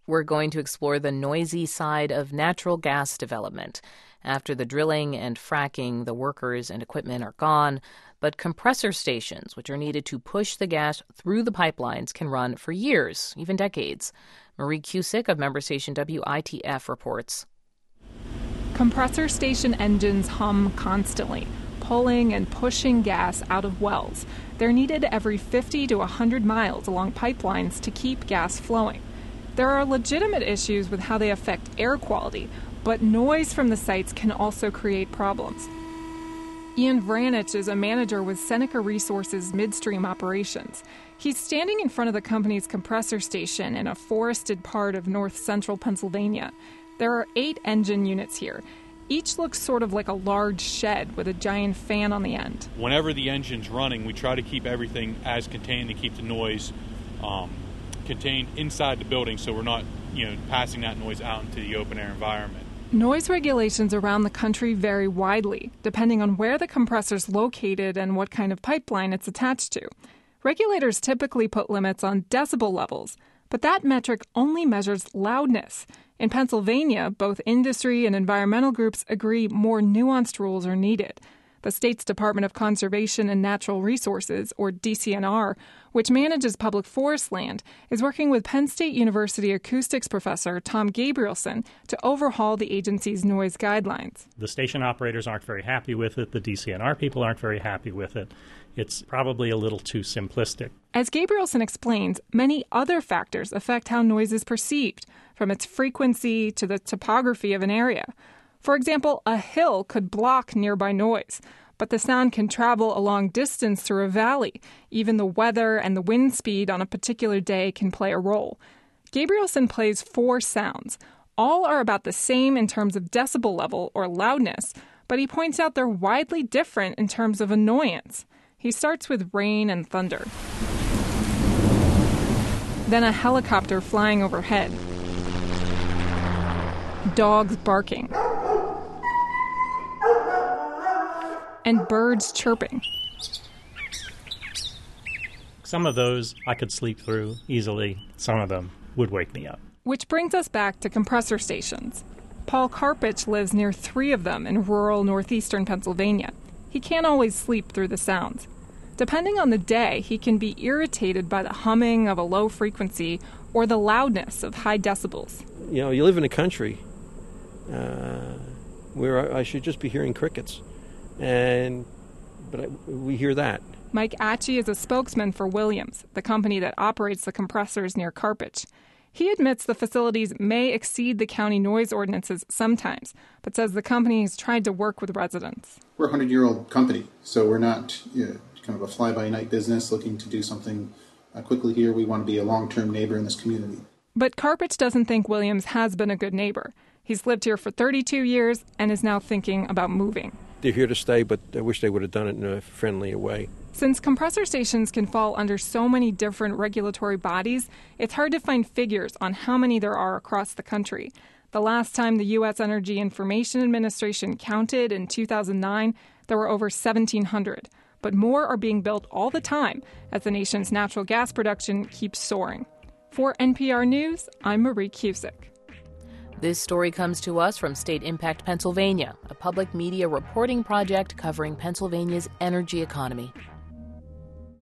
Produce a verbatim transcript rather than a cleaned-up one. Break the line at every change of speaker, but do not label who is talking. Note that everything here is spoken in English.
We're going to explore the noisy side of natural gas development. After the drilling and fracking, the workers and equipment are gone, but compressor stations, which are needed to push the gas through the pipelines, can run for years, even decades. Marie Cusick of member station W I T F reports.
Compressor station engines hum constantly, pulling and pushing gas out of wells. They're needed every fifty to one hundred miles along pipelines to keep gas flowing. There are legitimate issues with how they affect air quality, but noise from the sites can also create problems. Ian Vranich is a manager with Seneca Resources midstream operations. He's standing in front of the company's compressor station in a forested part of north central Pennsylvania. There are eight engine units here. Each looks sort of like a large shed with a giant fan on the end.
Whenever the engine's running, we try to keep everything as contained to keep the noise um, contained inside the building so we're not, you know, passing that noise out into the open air environment.
Noise regulations around the country vary widely, depending on where the compressor's located and what kind of pipeline it's attached to. Regulators typically put limits on decibel levels, but that metric only measures loudness. In Pennsylvania, both industry and environmental groups agree more nuanced rules are needed. The state's Department of Conservation and Natural Resources, or D C N R, which manages public forest land, is working with Penn State University acoustics professor Tom Gabrielson to overhaul the agency's noise guidelines.
The station operators aren't very happy with it. The D C N R people aren't very happy with it. It's probably a little too simplistic.
As Gabrielson explains, many other factors affect how noise is perceived, from its frequency to the topography of an area. For example, a hill could block nearby noise, but the sound can travel a long distance through a valley. Even the weather and the wind speed on a particular day can play a role. Gabrielson plays four sounds. All are about the same in terms of decibel level or loudness, but he points out they're widely different in terms of annoyance. He starts with rain and thunder. Then a helicopter flying overhead. Dogs barking. And birds chirping.
Some of those I could sleep through easily. Some of them would wake me up.
Which brings us back to compressor stations. Paul Karpich lives near three of them in rural northeastern Pennsylvania. He can't always sleep through the sounds. Depending on the day, he can be irritated by the humming of a low frequency or the loudness of high decibels.
You know, you live in a country uh, where I should just be hearing crickets. And but I, we hear that.
Mike Atchie is a spokesman for Williams, the company that operates the compressors near Karpich. He admits the facilities may exceed the county noise ordinances sometimes, but says the company has tried to work with residents.
We're a hundred-year-old company, so we're not you know, kind of a fly-by-night business looking to do something uh, quickly here. We want to be a long-term neighbor in this community.
But Karpich doesn't think Williams has been a good neighbor. He's lived here for thirty-two years and is now thinking about moving.
They're here to stay, but I wish they would have done it in a friendlier way.
Since compressor stations can fall under so many different regulatory bodies, it's hard to find figures on how many there are across the country. The last time the U S Energy Information Administration counted in two thousand nine, there were over seventeen hundred. But more are being built all the time as the nation's natural gas production keeps soaring. For N P R News, I'm Marie Cusick.
This story comes to us from State Impact Pennsylvania, a public media reporting project covering Pennsylvania's energy economy.